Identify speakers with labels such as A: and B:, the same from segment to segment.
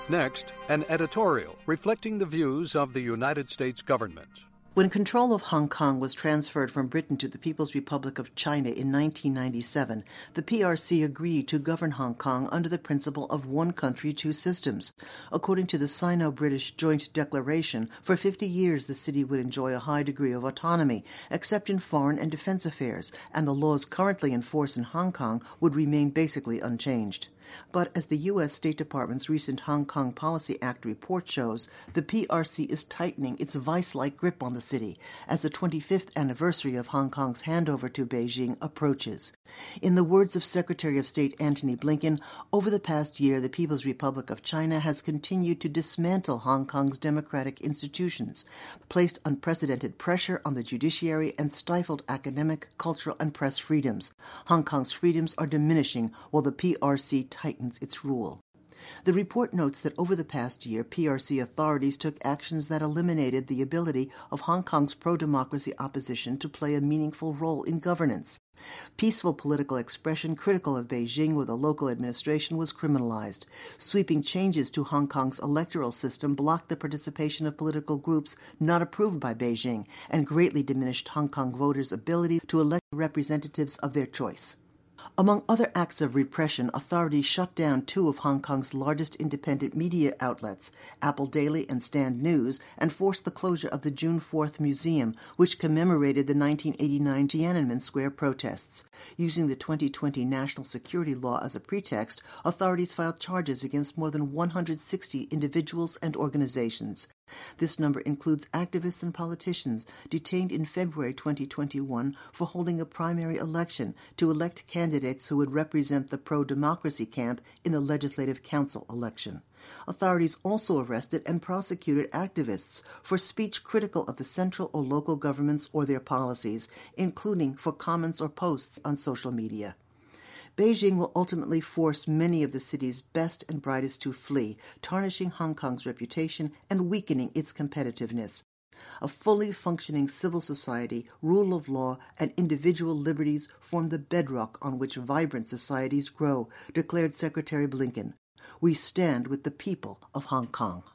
A: Next, an editorial reflecting the views of the United States government.
B: When control of Hong Kong was transferred from Britain to the People's Republic of China in 1997, the PRC agreed to govern Hong Kong under the principle of one country, two systems. According to the Sino-British Joint Declaration, for 50 years the city would enjoy a high degree of autonomy, except in foreign and defense affairs, and the laws currently in force in Hong Kong would remain basically unchanged. But as the U.S. State Department's recent Hong Kong Policy Act report shows, the PRC is tightening its vice-like grip on the city as the 25th anniversary of Hong Kong's handover to Beijing approaches. In the words of Secretary of State Antony Blinken, over the past year, the People's Republic of China has continued to dismantle Hong Kong's democratic institutions, placed unprecedented pressure on the judiciary, and stifled academic, cultural, and press freedoms. Hong Kong's freedoms are diminishing while the PRC tightens its rule. The report notes that over the past year, PRC authorities took actions that eliminated the ability of Hong Kong's pro-democracy opposition to play a meaningful role in governance. Peaceful political expression critical of Beijing or the local administration was criminalized. Sweeping changes to Hong Kong's electoral system blocked the participation of political groups not approved by Beijing and greatly diminished Hong Kong voters' ability to elect representatives of their choice. Among other acts of repression, authorities shut down two of Hong Kong's largest independent media outlets, Apple Daily and Stand News, and forced the closure of the June 4th Museum, which commemorated the 1989 Tiananmen Square protests. Using the 2020 national security law as a pretext, authorities filed charges against more than 160 individuals and organizations. This number includes activists and politicians detained in February 2021 for holding a primary election to elect candidates who would represent the pro-democracy camp in the Legislative Council election. Authorities also arrested and prosecuted activists for speech critical of the central or local governments or their policies, including for comments or posts on social media. Beijing will ultimately force many of the city's best and brightest to flee, tarnishing Hong Kong's reputation and weakening its competitiveness. A fully functioning civil society, rule of law, and individual liberties form the bedrock on which vibrant societies grow, declared Secretary Blinken. We stand with the people of Hong Kong.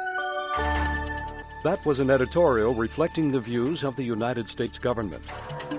A: That was an editorial reflecting the views of the United States government.